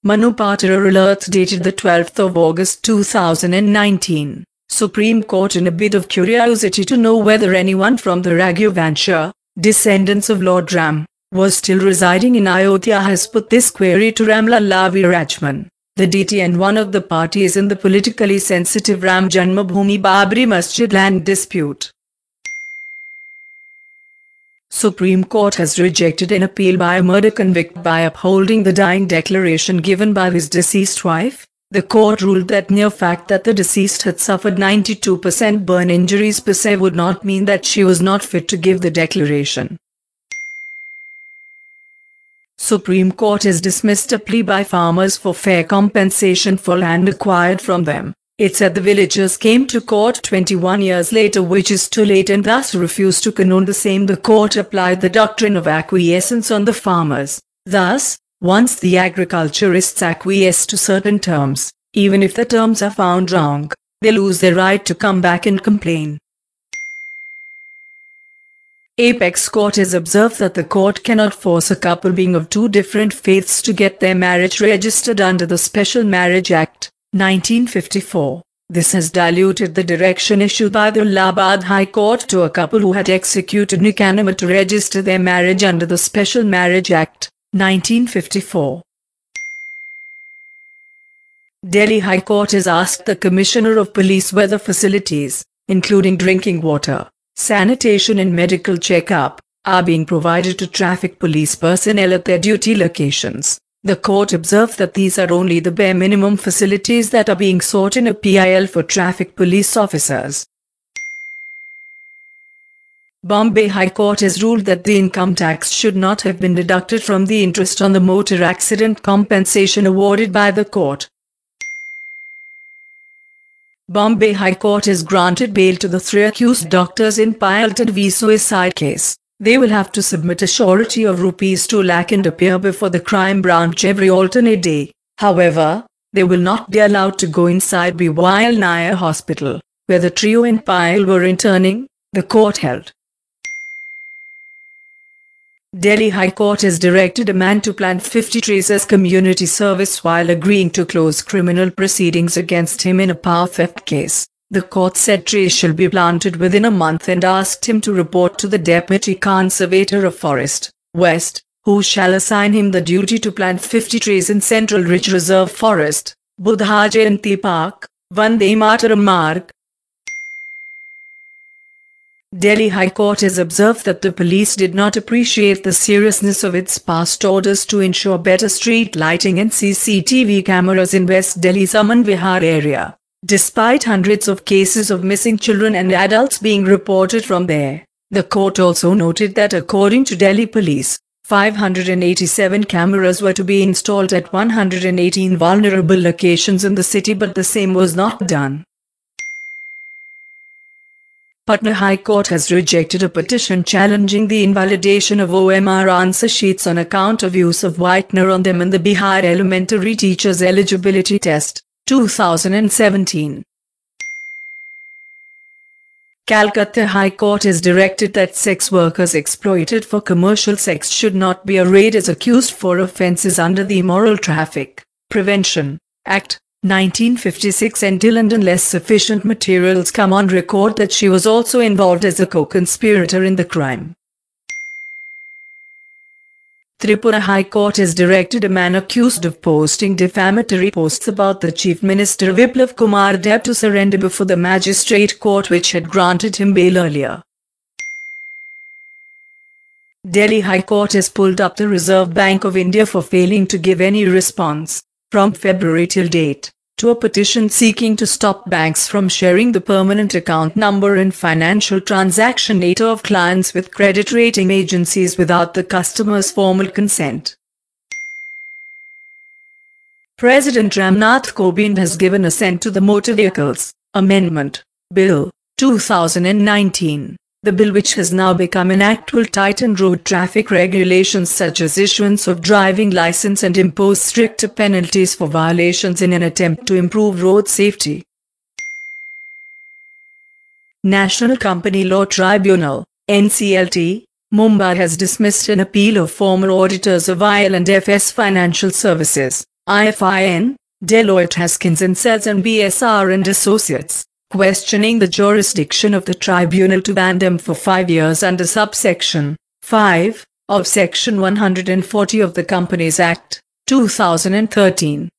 Manu Patel alerts dated the 12th of August 2019. Supreme Court, in a bit of curiosity to know whether anyone from the Raghuvanshi, descendants of Lord Ram, was still residing in Ayodhya, has put this query to Ramlalla Virajman, the deity and one of the parties in the politically sensitive Ram Janmabhoomi Babri Masjid land dispute. Supreme Court has rejected an appeal by a murder convict by upholding the dying declaration given by his deceased wife. The court ruled that mere fact that the deceased had suffered 92% burn injuries per se would not mean that she was not fit to give the declaration. Supreme Court has dismissed a plea by farmers for fair compensation for land acquired from them. It said the villagers came to court 21 years later, which is too late, and thus refused to condone the same. The court applied the doctrine of acquiescence on the farmers. Thus, once the agriculturists acquiesce to certain terms, even if the terms are found wrong, they lose their right to come back and complain. Apex Court has observed that the court cannot force a couple being of two different faiths to get their marriage registered under the Special Marriage Act, 1954. This has diluted the direction issued by the Allahabad High Court to a couple who had executed nikah to register their marriage under the Special Marriage Act, 1954. Delhi High Court has asked the Commissioner of Police whether facilities, including drinking water, sanitation and medical check-up, are being provided to traffic police personnel at their duty locations. The court observed that these are only the bare minimum facilities that are being sought in a PIL for traffic police officers. Bombay High Court has ruled that the income tax should not have been deducted from the interest on the motor accident compensation awarded by the court. Bombay High Court has granted bail to the three accused doctors in Payal Tadvi suicide case. They will have to submit a surety of Rs 2 lakh and appear before the crime branch every alternate day. However, they will not be allowed to go inside BYL Nair Hospital, where the trio in Payal were interning, the court held. Delhi High Court has directed a man to plant 50 trees as community service while agreeing to close criminal proceedings against him in a power theft case. The court said trees shall be planted within a month and asked him to report to the Deputy Conservator of Forest, West, who shall assign him the duty to plant 50 trees in Central Ridge Reserve Forest, Buddha Jayanti Park, Vande Mataram Marg. Delhi High Court has observed that the police did not appreciate the seriousness of its past orders to ensure better street lighting and CCTV cameras in West Delhi's Aman Vihar area, despite hundreds of cases of missing children and adults being reported from there. The court also noted that according to Delhi Police, 587 cameras were to be installed at 118 vulnerable locations in the city, but the same was not done. Patna High Court has rejected a petition challenging the invalidation of OMR answer sheets on account of use of whitener on them in the Bihar Elementary Teachers Eligibility Test, 2017. Calcutta High Court has directed that sex workers exploited for commercial sex should not be arraigned as accused for offences under the Immoral Traffic Prevention Act, 1956 until and unless sufficient materials come on record that she was also involved as a co-conspirator in the crime. Tripura High Court has directed a man accused of posting defamatory posts about the Chief Minister Biplab Kumar Deb to surrender before the magistrate court, which had granted him bail earlier. Delhi High Court has pulled up the Reserve Bank of India for failing to give any response, from February till date, to a petition seeking to stop banks from sharing the permanent account number and financial transaction data of clients with credit rating agencies without the customer's formal consent. President Ramnath Kovind has given assent to the Motor Vehicles Amendment Bill, 2019. The bill, which has now become an act, will tighten road traffic regulations such as issuance of driving license and impose stricter penalties for violations in an attempt to improve road safety. National Company Law Tribunal, NCLT, Mumbai has dismissed an appeal of former auditors of IL&FS Financial Services, IFIN, Deloitte Haskins and Sells and BSR and Associates, questioning the jurisdiction of the tribunal to ban them for 5 years under subsection 5 of Section 140 of the Companies Act, 2013.